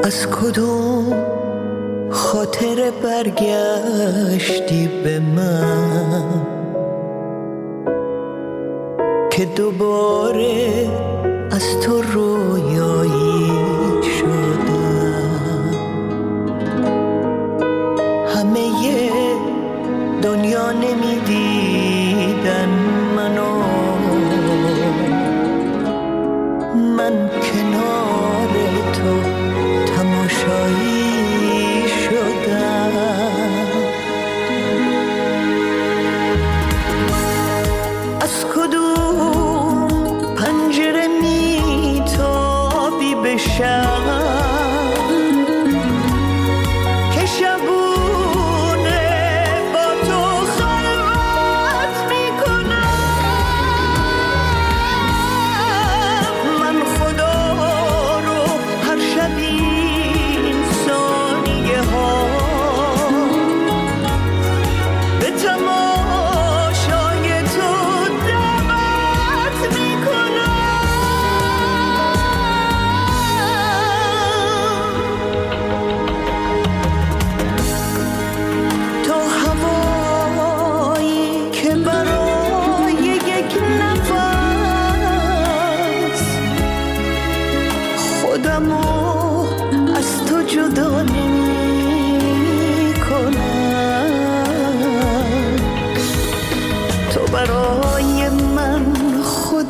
از کدوم خاطر برگشتی به من که دوباره از تو رویایی شدم. همه دنیا نمیدیدن منو، من کنار تو تماشایی شدم. از کدوم پنجره میتابی به شب که شبونه با تو خلوت میکنم. من خدا رو هر شب این ثانیه ها به تماشای تو دعوت میکنم. تو هوایی که برای یک نفس خودمو از تو جدا نمی کنم. تو برای من خود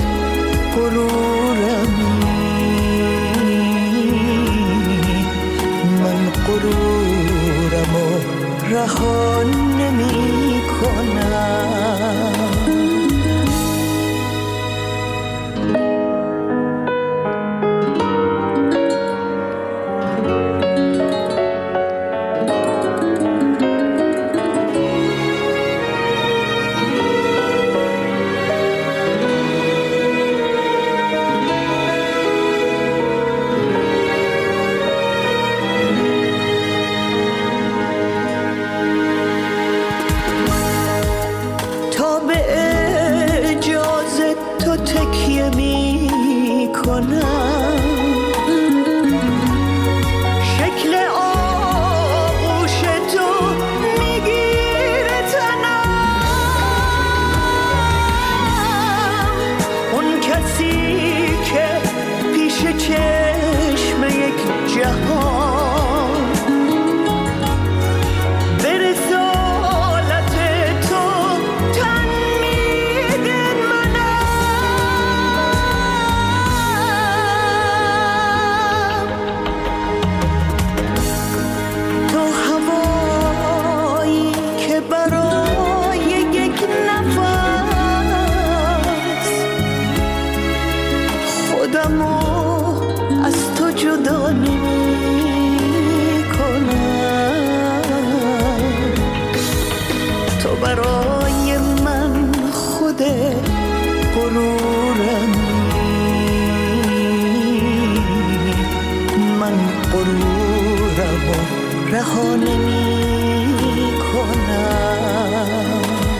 غرورمی، من غرورمو رها نمی کنم. تا به اجازه تو تکیه می کنم، شکل آغوش تو میگیره تنم. اون کسی که پیش چشم یک جهان به رسالت تو تن میده منم. تو هوایی که برای یک نفس خودمو از تو جدا نمی کنم. تو برای من خود غرورمی، من غرورمو رها نمی کنم.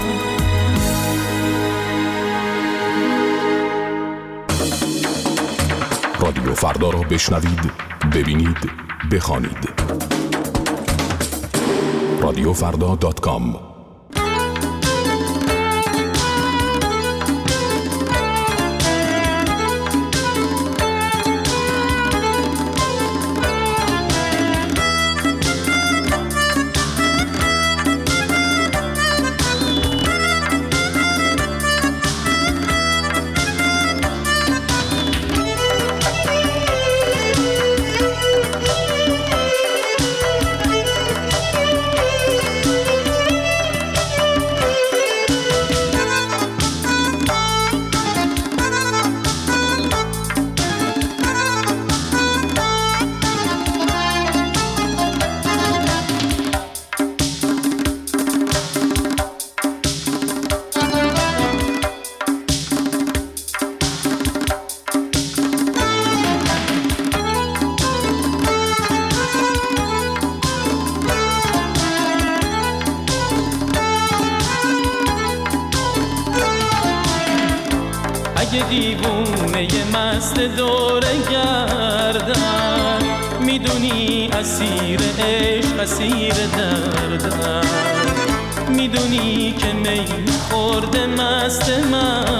رادیو فردا را بشنوید، ببینید، بخوانید. رادیوفردا.com. اگه دیوونه مست دوره گردم میدونی اسیر عشق اسیر دردم، میدونی که می خورده مستم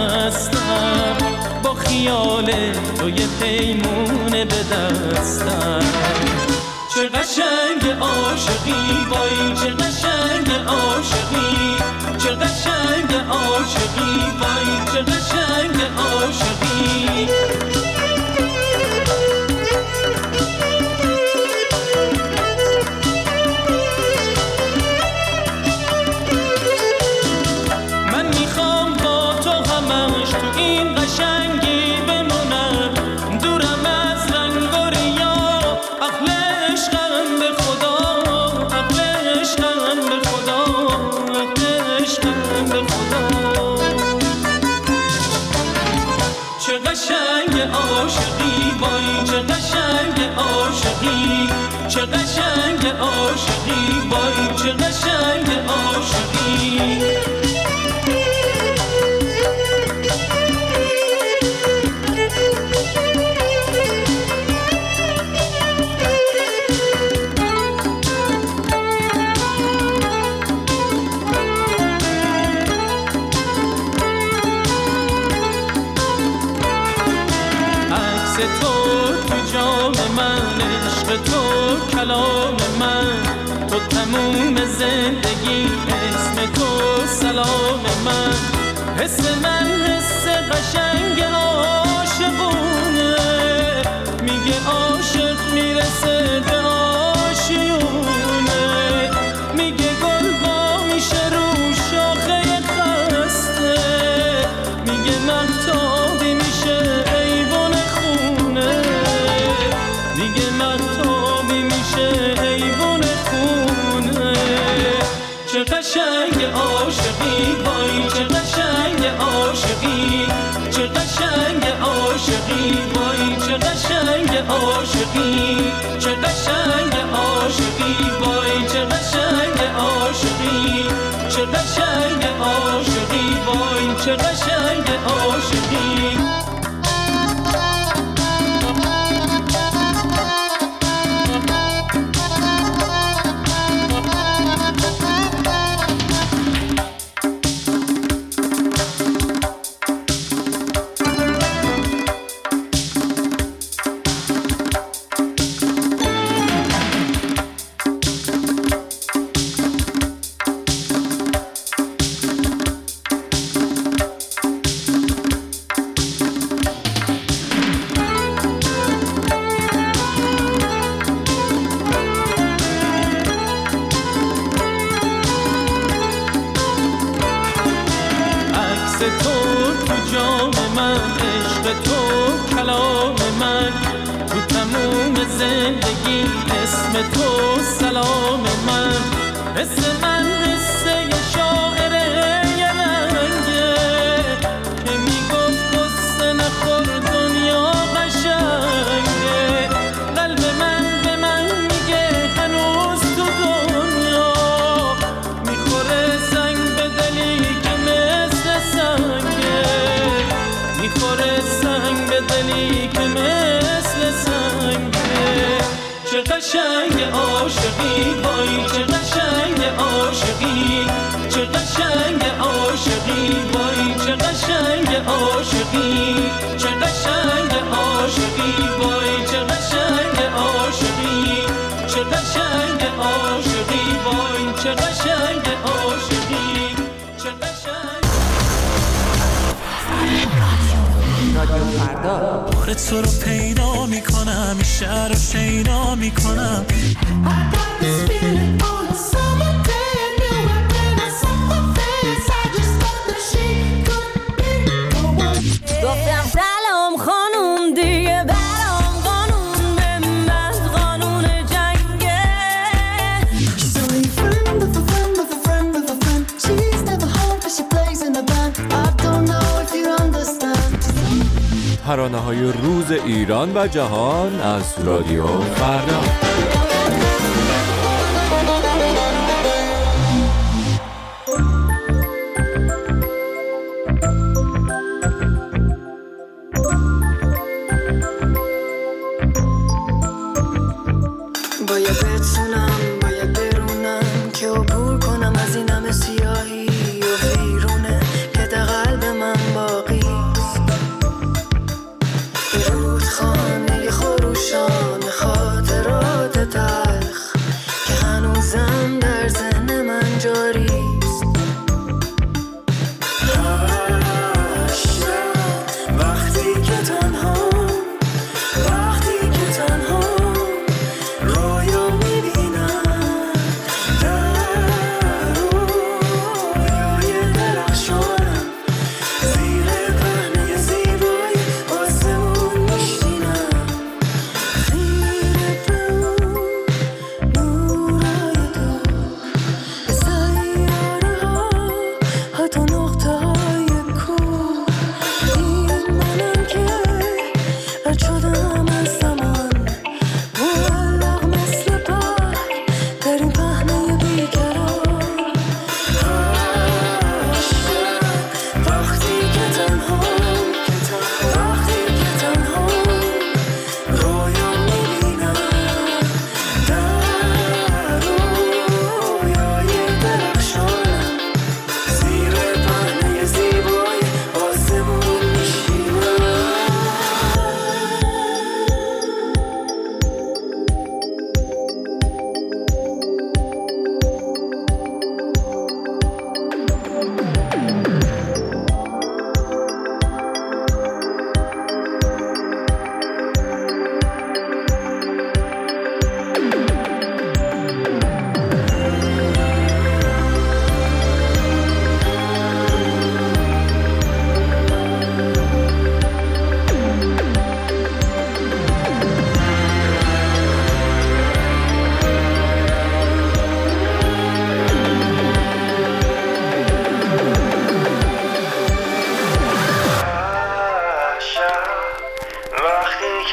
با خیال تو یه پیمونه به دستم. چه قشنگ عاشقی وای چه قشنگ عاشقی، چه قشنگ عاشقی وای چه قشنگ عاشقی. من میخوام با تو همش تو این قشنگی بمونم، دورم از رنگ و ریا، عقل عشقم به خدا، عقل عشقم به خدا، عقل عشقم به خدا. چه قشنگ عاشقی وای چه قشنگ عاشقی، چه قشنگ عاشقی وای چه قشنگ عاشقی. تو کلام من، تو تموم زندگی، اسم تو سلام من. حس من حس قشنگ عاشقونه، میگه عاشق میرسه به آشیونه، میگه گل با میشه رو شاخه خسته، میگه مهتابی میشه ایوان خونه، میگه مهتابی میشه ایوان خونه. چه قشنگ عاشقی وای چه قشنگ عاشقی، چه قشنگ عاشقی وای چه قشنگ عاشقی، چه قشنگ عاشقی وای چه قشنگ عاشقی، چه قشنگ عاشقی وای چه قشنگ عاشقی. زندگی اسم تو سلام من. حس من حس یه شاعره یه رنگه که میگفت قصه نخور دنیا قشنگه. قلب من به من میگه هنوز تو دنیا میخوره سنگ به دلی که مثل سنگه، میخوره سنگ به دلی که مثل سنگه. چه قشنگ عاشقی وای چه قشنگ عاشقی، چه قشنگ عاشقی وای چه قشنگ عاشقی، چه قشنگ عاشقی وای چه قشنگ عاشقی، چه قشنگ عاشقی وای چه قشنگ عاشقی، چه قشنگ. رادیو فردا بار تو رو پیدا میکنم، این شهر رو شیدا میکنم. گفتم سلام خانوم دیگه برام قانون بنداز قانون جنگه. She's only a friend of a friend of a friend of a friend. She's never home but she plays in a band. I don't know if you understand. ترانه‌های روز ایران و جهان از رادیو فردا.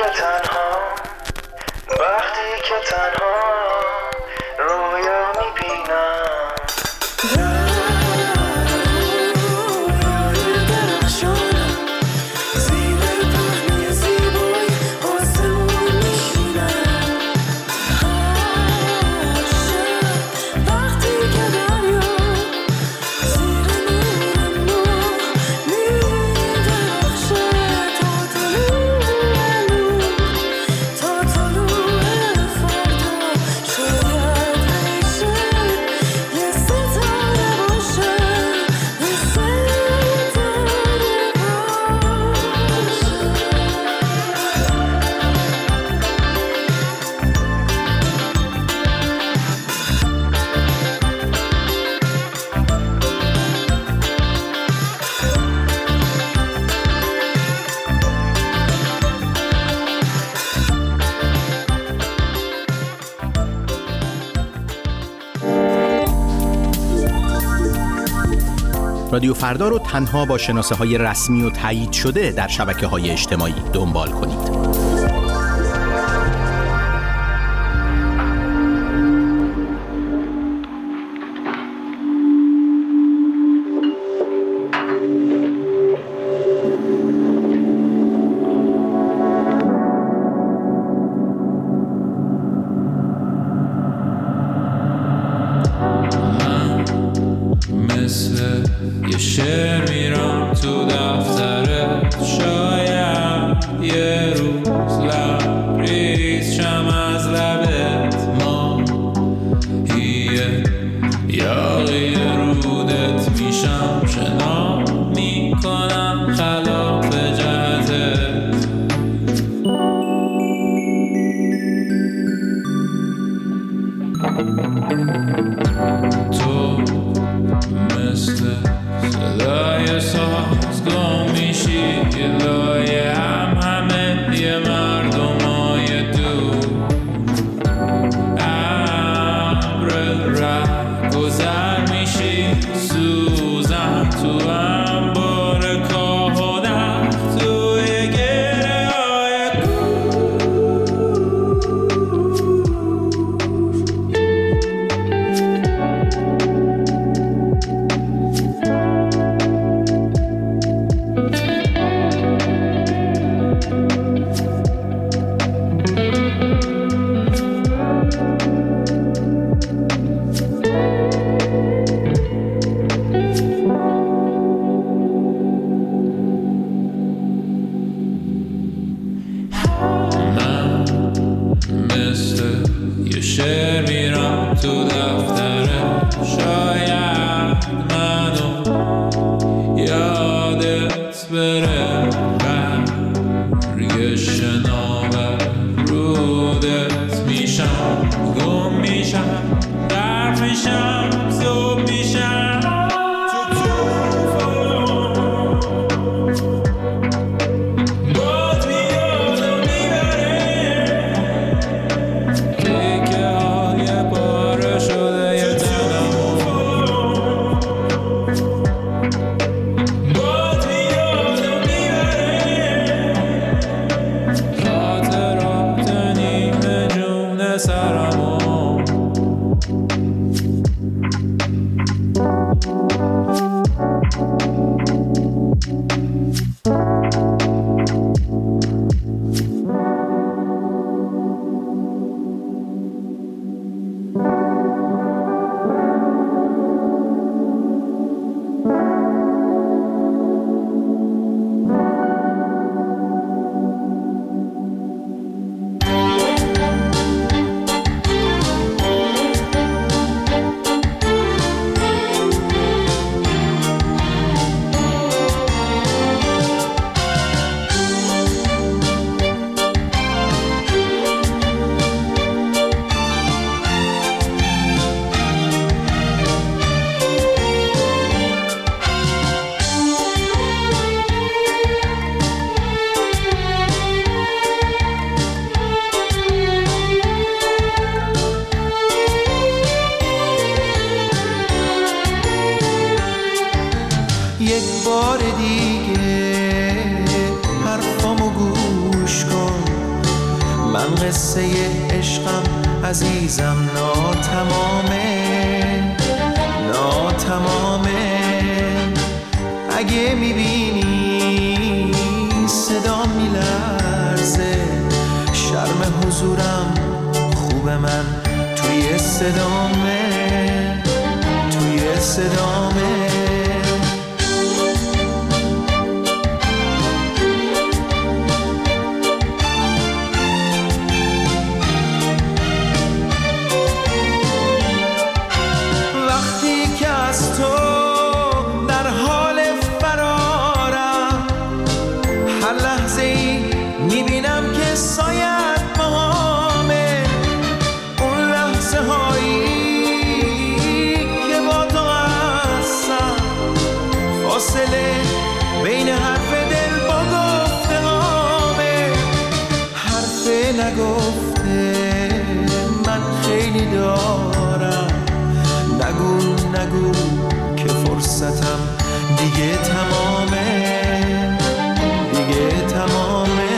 که تنها رویا میبینم رادیو فردا رو تنها با شناسه‌های رسمی و تایید شده در شبکه‌های اجتماعی دنبال کنید. یه شعر میرم تو دفترت، شاید یه روز لبریز شم از لبت، ما یاقی رودت میشم، شنا میکنم خلاف جهتت. تو مثل صدای ساز گم میشی لای همه یه مردمای دور، ابر ره گذر میشی سوزن تو انبار کاه و نخ توی گره های شعر میرم تو دفتره، شاید منو یادت بره، برگ شناور رودت میشم، گم میشم درد میشم زوب میشم تو توفان، باد میاد و میبره تکه های پاره شده یه تنم قصه عشقم عزیزم ناتمامه، ناتمامه. اگه میبینی صدا میلرزه، شرم حضورم خوب من توی صدامه، توی صدامه. بین حرف دل با گفته هامه، حرف نگفته من خیلی دارم. نگو نگو که فرصتم دیگه تمامه، دیگه تمامه.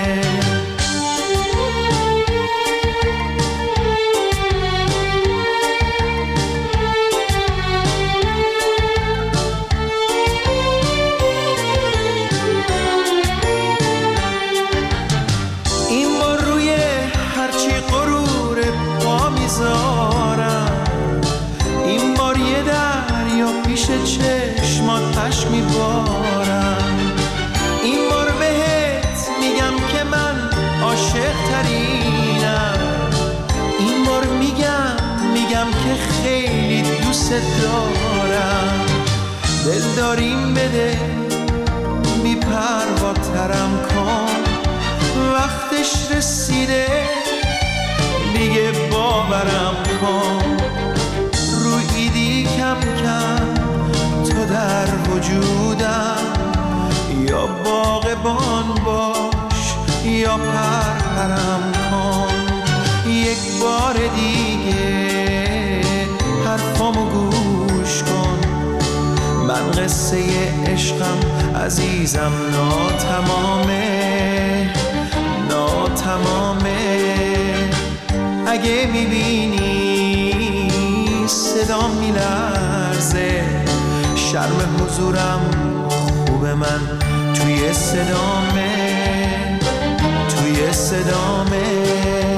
این بار یه دریا پیش چشمات اشک میبارم. این بار بهت میگم که من عاشق ترینم. این بار میگم که خیلی دوست دارم. دل داریم بده بی پرواترم کن، وقتش رسیده دیگه باورم کن. رویدی کم کم تو در وجودم، یا باغبان باش یا پرپرم کن. یک بار دیگه حرفامو گوش کن. من قصه عشقم عزیزم ناتمامه، ناتمامه. اگه میبینی صدا میلرزه، شرم حضورم خوب من توی صدامه، توی صدامه.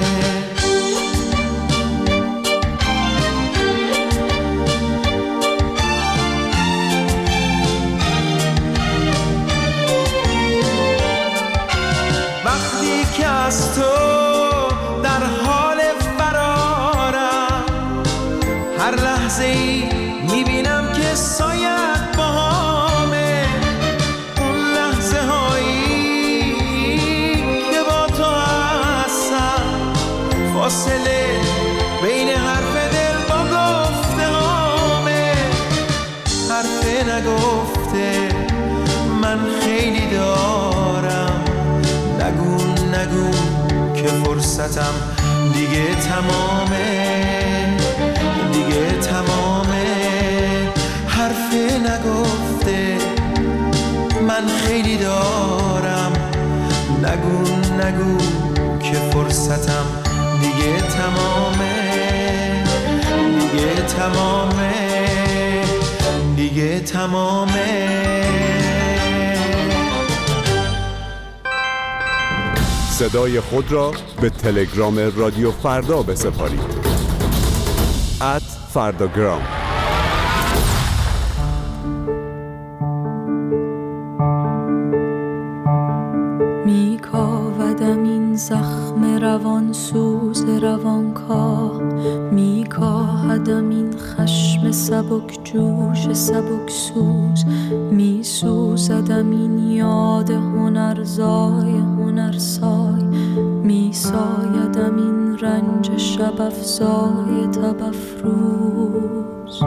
وقتی که از تو در حال فرارم، هر لحظه ای میبینم که سایت با همه. اون لحظه هایی که با تو هستم، فاصله بین حرف دل با گفته همه. حرف نگفته من خیلی دارم. نگو نگو که فرصتم دیگه تمامه، دیگه تمامه. حرف نگفته من خیلی دارم. نگو نگو که فرصتم دیگه تمامه، دیگه تمامه، دیگه تمامه. صدای خود را به تلگرام رادیو فردا بسپارید. @فرداگرام. میکاودم این زخم روان سوز روانکاه، میکاهدم این خشم سبک جوش سبک سوز، میسوزدم این یاد هنرزای هنرسای، میسایدم این رنج شب افزای تب افروز.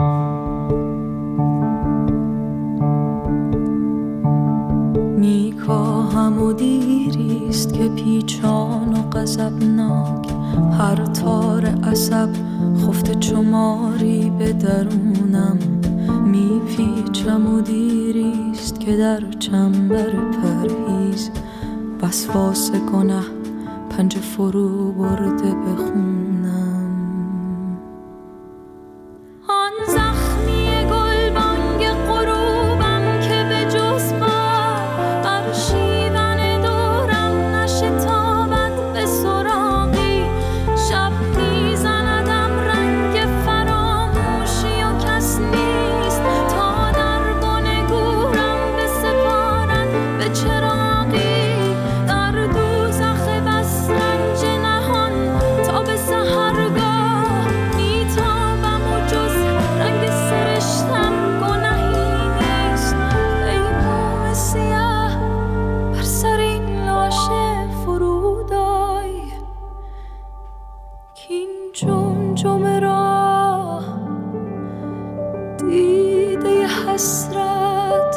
میکاهم و دیریست که پیچان و غضبناک، هر تار عصب خفته چماری به درونم، میپیچم و دیریست که در چنبر پرهیز وسواس گنه پنجه فرو برده بخونم. آن زخمی گلبانگ غروبم که به جز بر شیون دورم نشتابد به سراغی. شب میزندم رنگ فراموشی و کس نیست تا در بن گورم بسپارد به چراغی. در دوزخ بس رنج نهان تا به سحرگاه میتابم و جز رنگ سرشتم گناهی نیست. ای موم سیاه بر سر این لاشه فرود آی کین جمجمه را دیده حسرت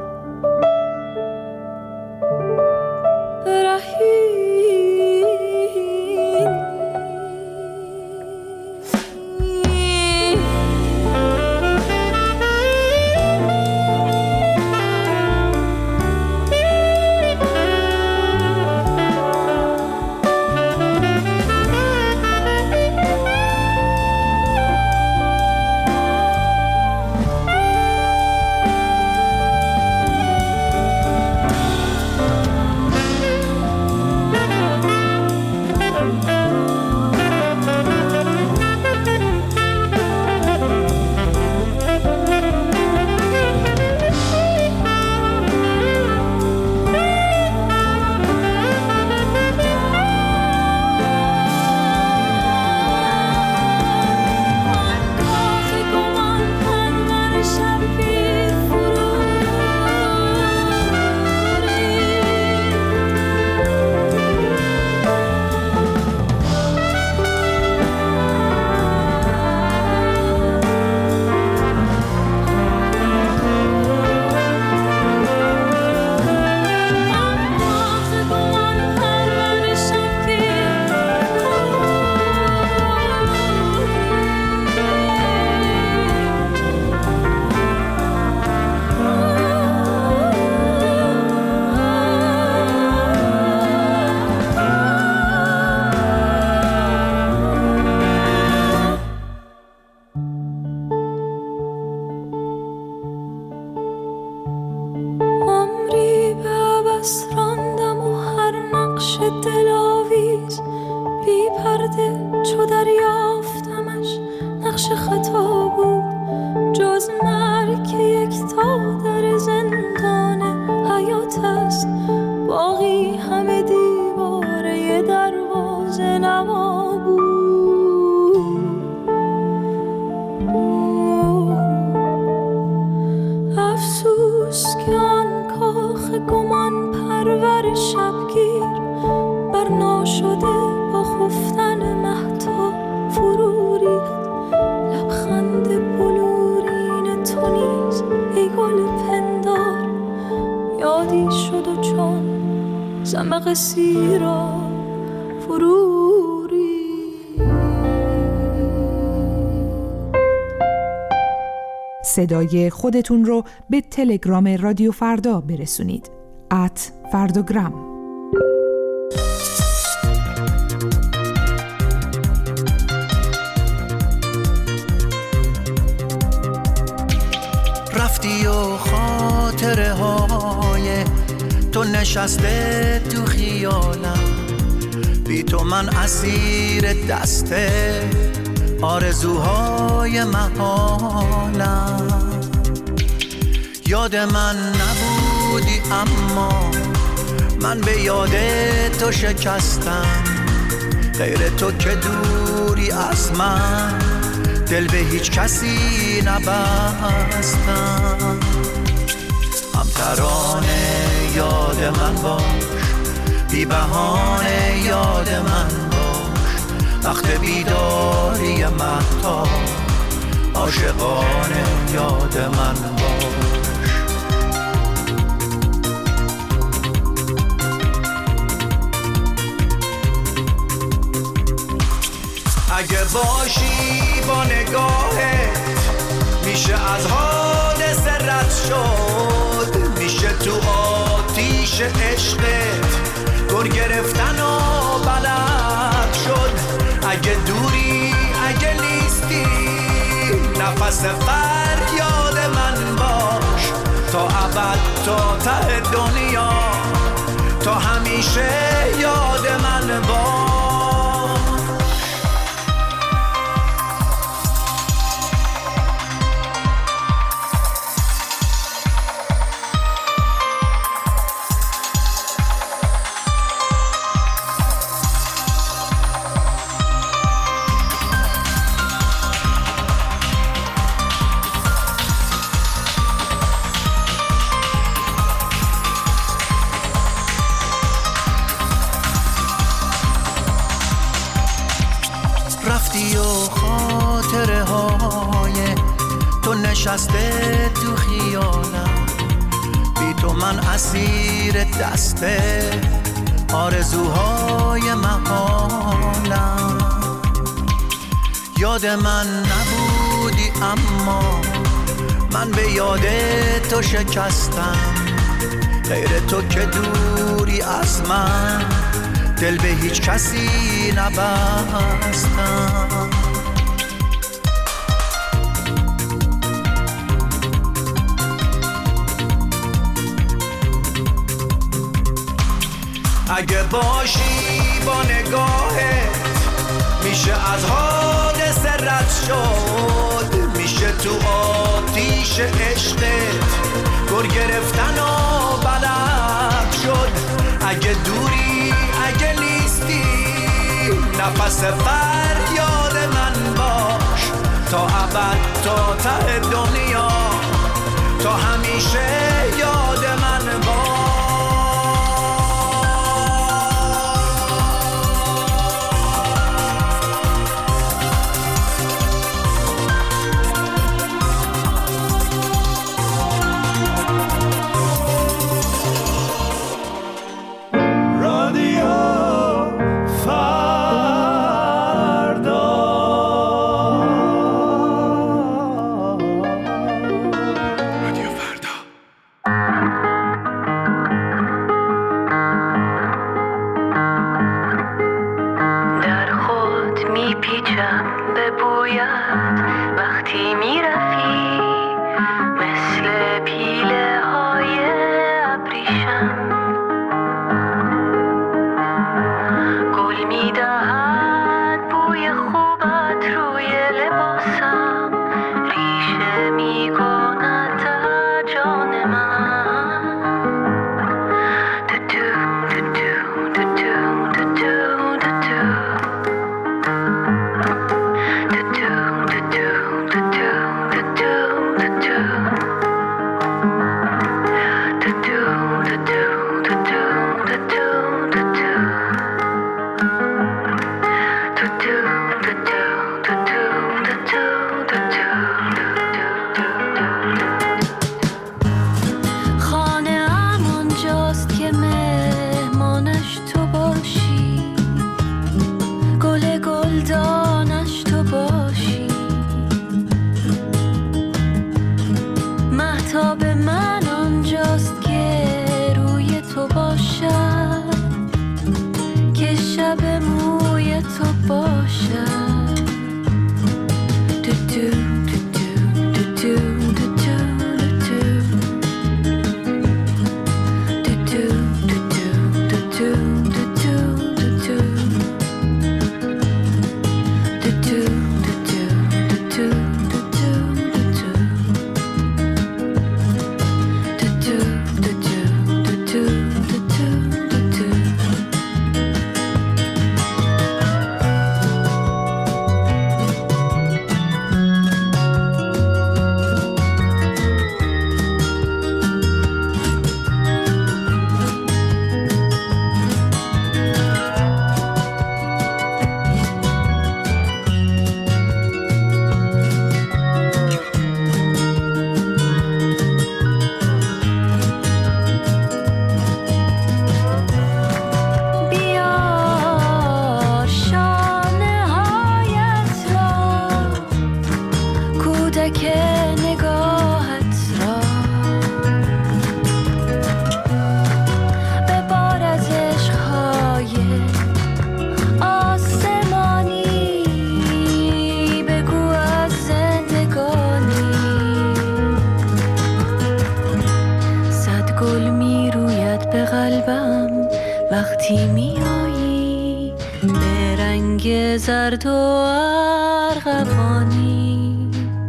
صدای خودتون رو به تلگرام رادیو فردا برسونید. @فرداگرام. رفتی و خاطره های تو نشسته تو خیالم، بی تو من اسیر دسته آرزوهای محالم. یاد من نبودی اما من به یاد تو شکستم، غیر تو که دوری از من دل به هیچ کسی نبستم. هم ترانه یاد من باش، بی بهانه یاد من باش، وقت بیداری مهتاب عاشقانه یاد من باش. اگه باشی با نگاهت میشه از حادثه رد شد، میشه تو آتیش عشقت گر گرفتن و بلد دوری اگه نیستی نفس فریاد من باش تا ابد تا ته دنیا تا همیشه یاد من باش رفتی و خاطره های تو نشسته تو خیالم بی تو من اسیر دسته آرزوهای محالم یاد من نبودی اما من به یاد تو شکستم غیر تو که دوری از من دل به هیچ کسی نبستم اگه باشی با نگاهت میشه از حادثه رد شد میشه تو آتیش عشقت گر گرفتن و بلد شد اگه دوری اگه نیستی نفس فریاد من باش تا ابد تا ته دنیا تا همیشه یاد من باش میایی به رنگ زرد و ارغوانی،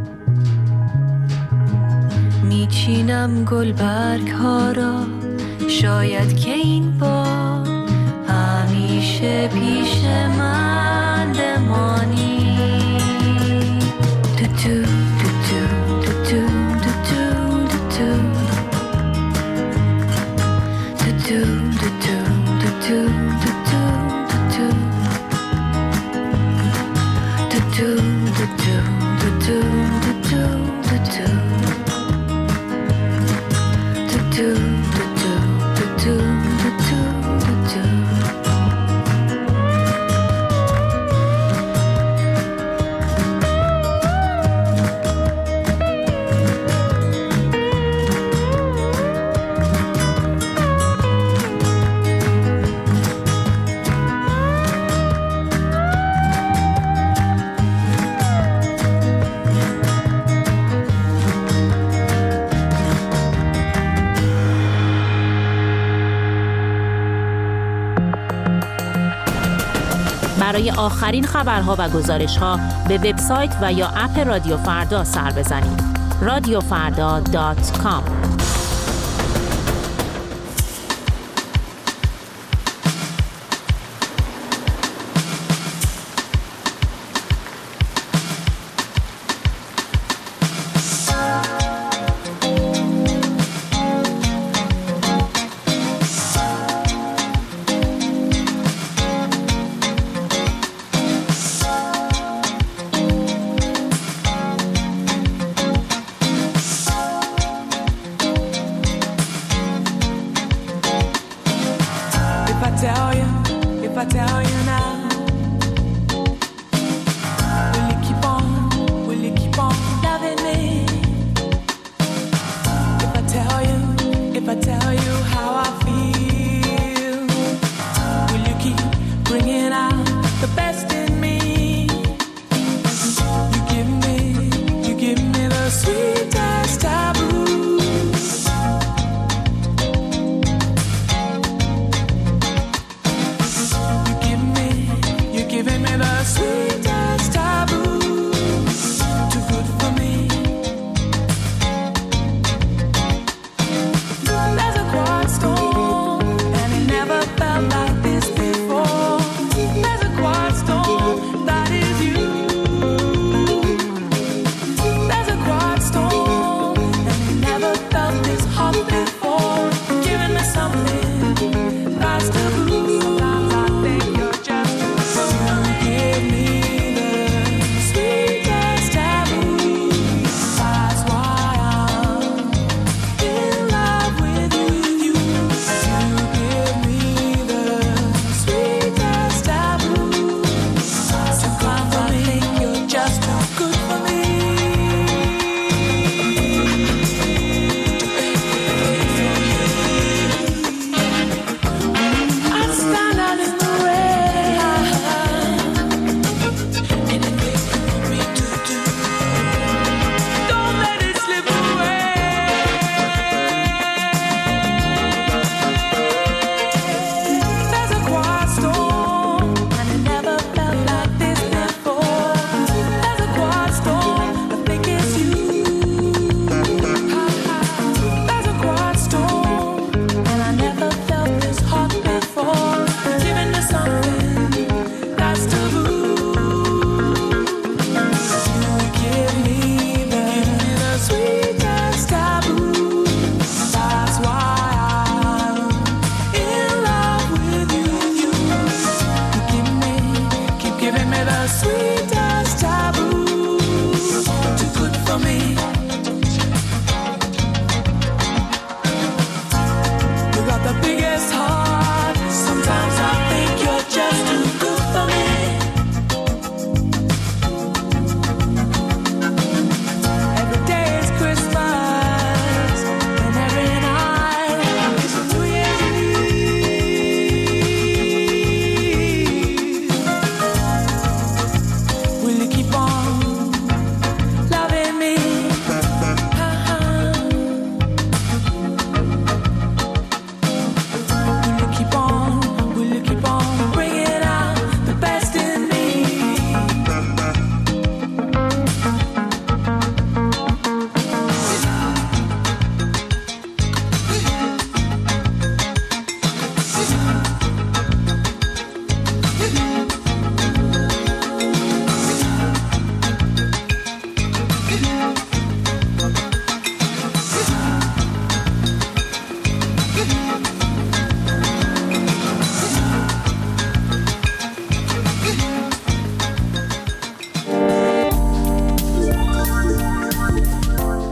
میچینم گلبرگ ها را، شاید که این بار همیشه پیش من بمانی. تو تو تو تو تو تو تو تو تو تو برای آخرین خبرها و گزارش‌ها به وبسایت و یا اپ رادیو فردا سر بزنید. radiofarda.com.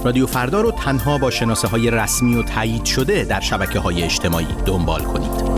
رادیو فردا رو تنها با شناسه‌های رسمی و تایید شده در شبکه‌های اجتماعی دنبال کنید.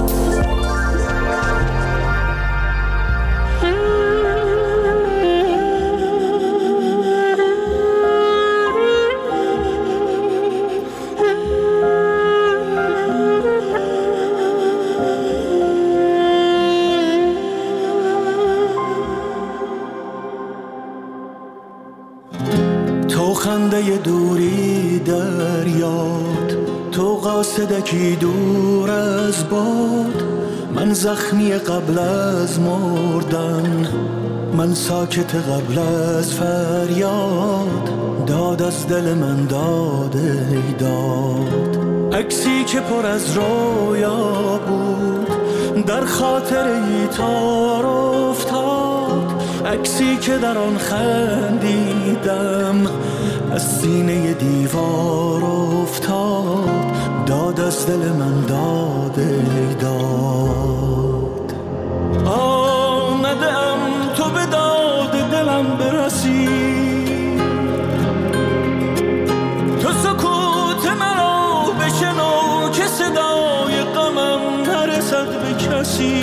خنده دوری در یاد، تو قاصدکی دور از باد، من زخمی قبل از مردن، من ساکت قبل از فریاد، داد از دل من داده داد. عکسی که پر از رویا بود در خاطر ای تار افتاد، عکسی که در آن خندیدم از سینه دیوار افتاد، داد از دل من داده داد. آمدم تو به داد دلم برسی، تو سکوت مرا بشنو که صدای غمم نرسد به کسی.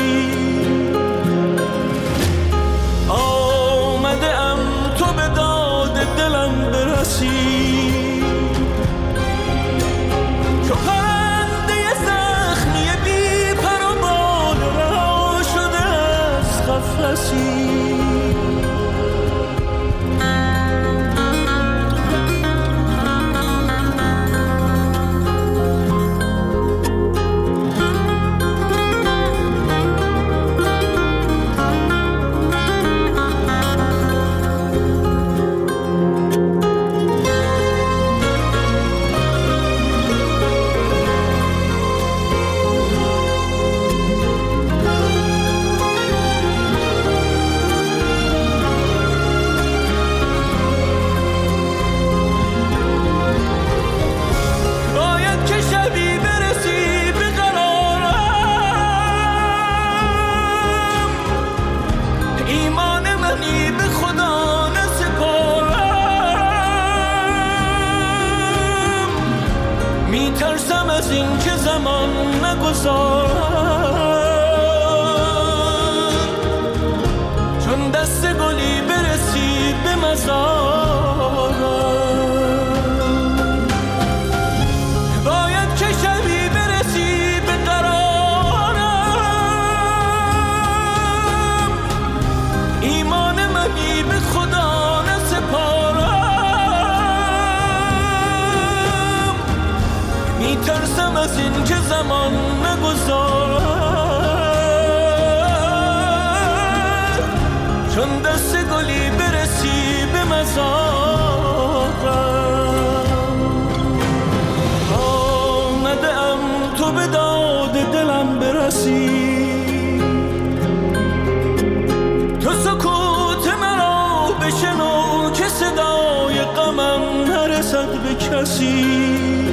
آمدم تو به داد دلم برسی، چو پرنده زخمی بی پر و بال رها شده از قفسی. میترسم از این که زمان نگذارم، چون دست گلی برسی به مزارم. باید که شبی برسی به قرارم، ایمان منی به خدا نسپارم. میترسم از این که زمان نگذارد، چون دست گلی برسی به مزارم. آمدم تو به داد دلم برسی، تو سکوت مرا بشنو که صدای غمم نرسد به کسی.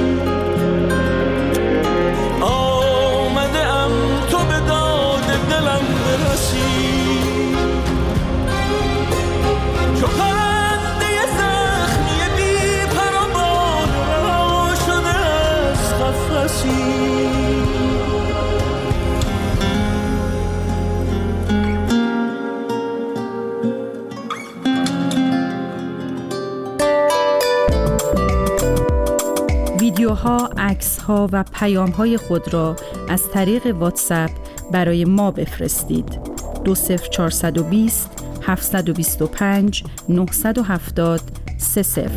آمدم تو به داد دلم برسی، چو پرنده زخمی بی پر و بال رها شده از قفسی. ویدیوها، عکس‌ها و پیام‌های خود را از طریق واتساپ برای ما بفرستید. 20420 725 970 30.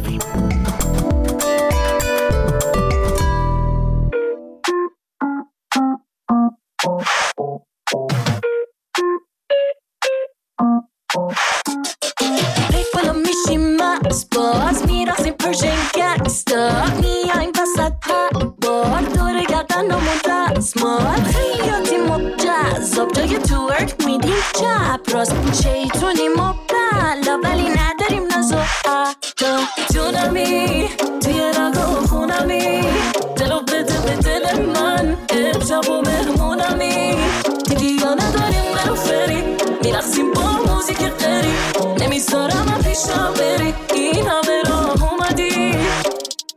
باز میرقصیم پرشن گنگستا، میایم وسط پربار دور گردنمون دستمال، خیاطی مجذاب جای تورک میدیم چپ راست، شیطونیم و بلا ولی نداریم ناز و عدا. جونمی توی رگا خونمی، دلو بده به دل من، امشب و مهمونمی، دیگه نداریم منو فری، میرقصیم با موزیک غری، نمیذارم پیشم بری، این همه راه اومدی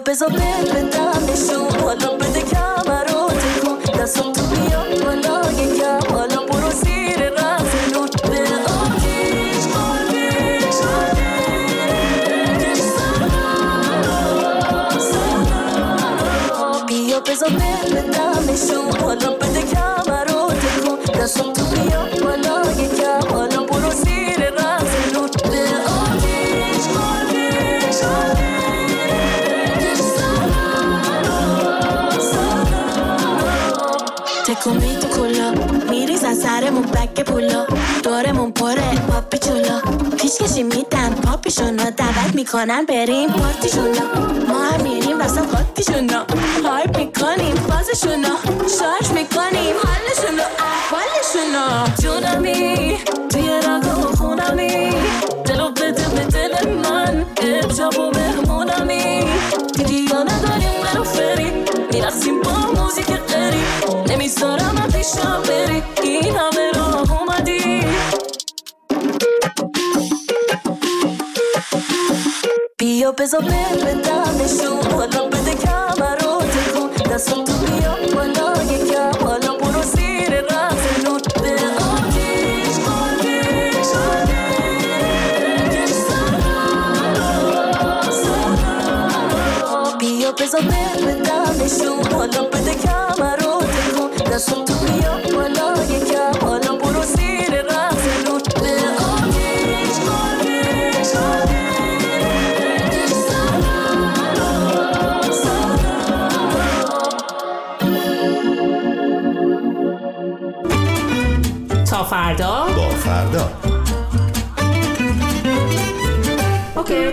بزا بدمشون حالا بده کمرو تکون دستم تو بیا بالا یکم حالا برو زیر رفت نور به آتیش آتیش آتیش سلام بیا بزا بدمشون حالا بده کمرو تکون دستم تو بیا بالا یکم حالا برو زیر رفت نور به آتیش آتیش آتیش تکومی تو کلا میریزن سرمون بک پولا دورمون پره پاپی چولا پیشکشی میدن پاپیشونا دعوت میکنن بریم پارتیشونا ما هم میریم واسه قاطیشونا هایپ میکنیم بازشونا شارژ میکنیم حالشونا احوالشونا جونمی توی رگو خونمی دلو بده به دل من امشب و مهمونمی دیدی یا نداریم منو فری میرقصیم با موزیک قری نمیذارم من پیشم بری این همه راه اومدی بیا بزا بدمشون حالا بده کمرو تکون دستم تو بیا بالا یکم حالا برو زیر رفت نور به آتیش آتیش آتیش سلام بیا بزا بدمشون حالا بده کمرو تکون دستم تو بیا بالا یکم حالا برو زیر رفت نور به آتیش آتیش آتیش تا فردا با فردا اوکی.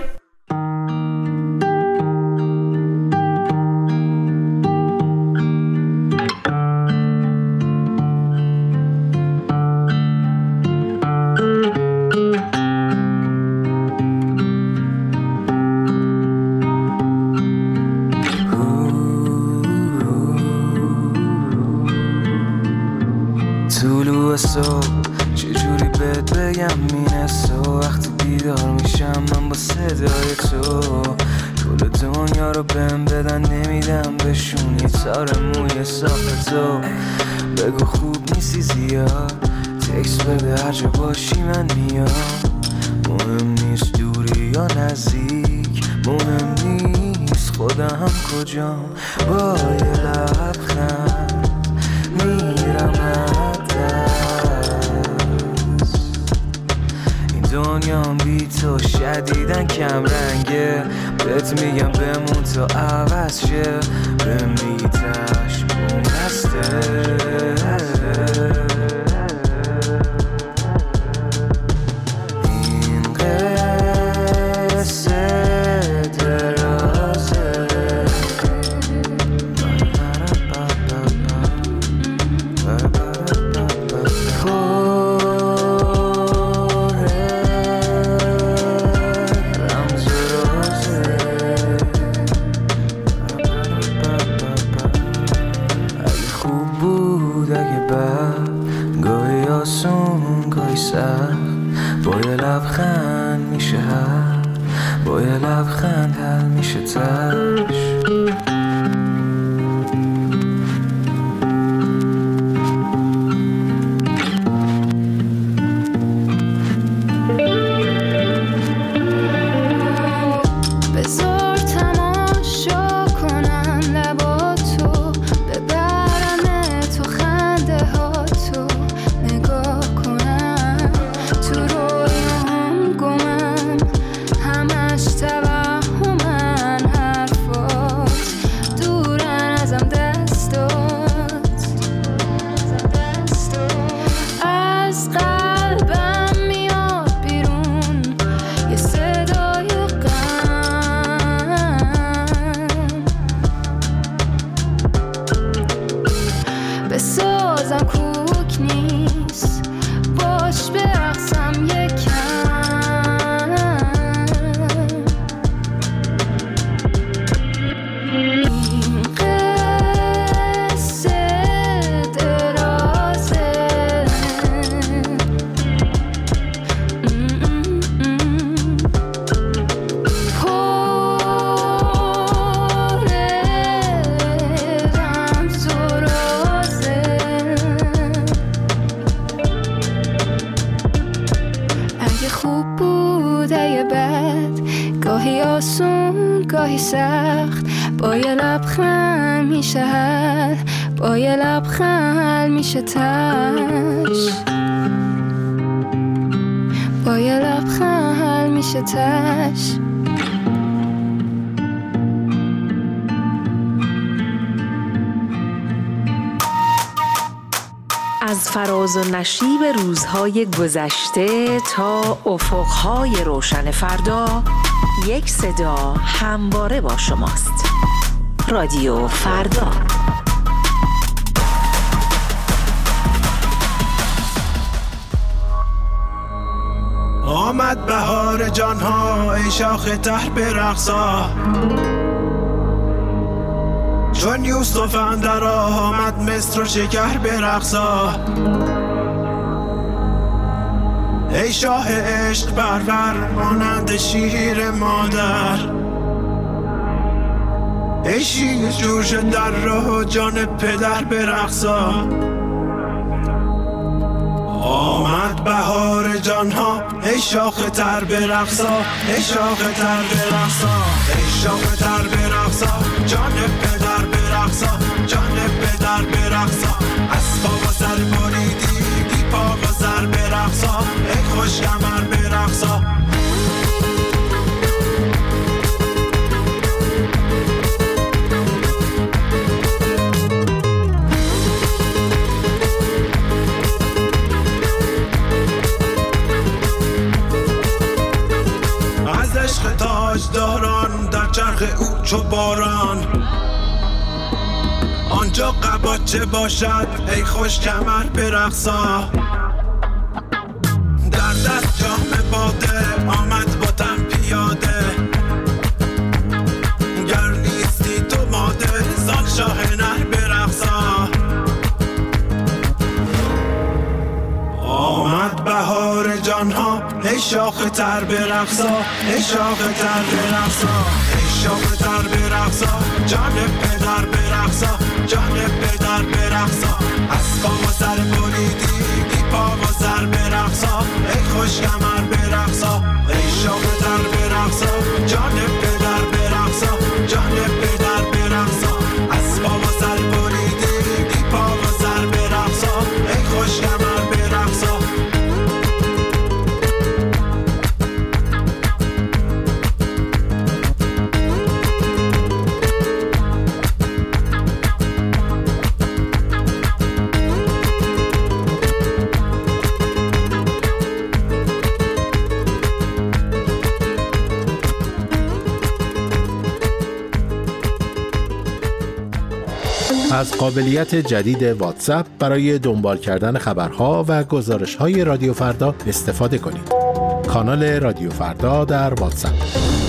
طلوع صبح چجوری بهت بگم مینسته وقتی بیدار میشم من با صدای تو کل دنیا رو بهم بدن نمیدم بهشون یه تار موی صاف تو بگو خوب نیستی زیاد تکس بده هر جا باشی من میام مهم نیست دوری یا نزدیک مهم نیست خودم کجام با یه لبخند میرم دنیا بی تو شدیدن کم رنگه بهت میگم بمون تا عوض شه بهم میگی چشمون بسته این قصه درازه با یه لبخند میشه حل با یه لبخند حل میشه تش گاهی سخت، با یه لبخند میشه حل، با یه لبخند میشه تش، با یه لبخند میشه تش. از فراز و نشیب روزهای گذشته تا افقهای روشن فردا، یک صدا همواره با شماست. رادیو فردا. آمد بهار جانها ای شاخ تر برقصا، چون یوسف اندر آمد مصر و شکر برقصا. ای شاه عشق پرور مانند شیر مادر، ای شیر جوش در راه جان پدر برقصا. آمد بهار جانها ای شاخ تر برقصا، ای شاخ تر برقصا، ای شاخ تر برقصا، جان پدر برقصا، جان پدر برقصا. از پا و سر بریدی بی پا و سر برقصا، ای خوش کمر برقصا. عشق تاجداران در چرخ او چو باران، آنجا قباچه باشد ای خوش کمر برقصا. در دست جام باده آمد با تن پیاده، گر نیستی تو ماده زان شاه نر برقصا. آمد بهار جانها ای شاخ تر برقصا، ای شاخ تر برقصا، ای شاخ تر برقصا، جان پدر برقصا، جان پدر برقصا. از پا و سر بریدی بی پا و سر برقصا، ای خوش کمر برقصا. ای شاخ تر برقصا، جان پدر برقصا، جان پدر برقصا. از پا و سر بریدی بی پا و سر برقصا، ای خوش کمر برقصا. از قابلیت جدید واتساپ برای دنبال کردن خبرها و گزارش‌های رادیو فردا استفاده کنید. کانال رادیو فردا در واتساپ.